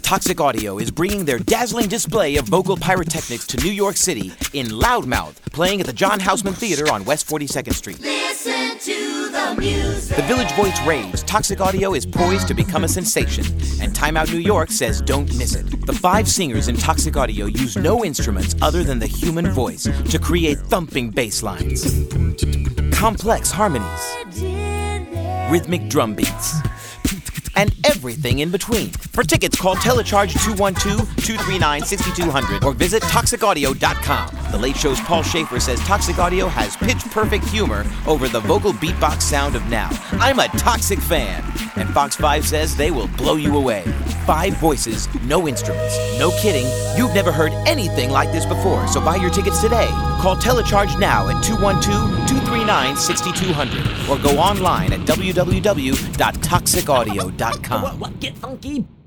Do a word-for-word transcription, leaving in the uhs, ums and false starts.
Toxic Audio is bringing their dazzling display of vocal pyrotechnics to New York City in Loudmouth, playing at the John Houseman Theater on West forty-second Street. Listen to the music. The Village Voice raves Toxic Audio is poised to become a sensation, and Time Out New York says don't miss it. The five singers in Toxic Audio use no instruments other than the human voice to create thumping bass lines, complex harmonies, rhythmic drum beats, and everything in between. For tickets, call Telecharge two one two, two three nine, six two zero zero or visit toxic audio dot com. The Late Show's Paul Schaefer says Toxic Audio has pitch-perfect humor over the vocal beatbox sound of now. I'm a Toxic fan. And Fox five says they will blow you away. Five voices, no instruments. No kidding, you've never heard anything like this before, so buy your tickets today. Call Telecharge now at two one two, two three nine, six two zero zero or go online at w w w dot toxic audio dot com. What, what, what, get funky?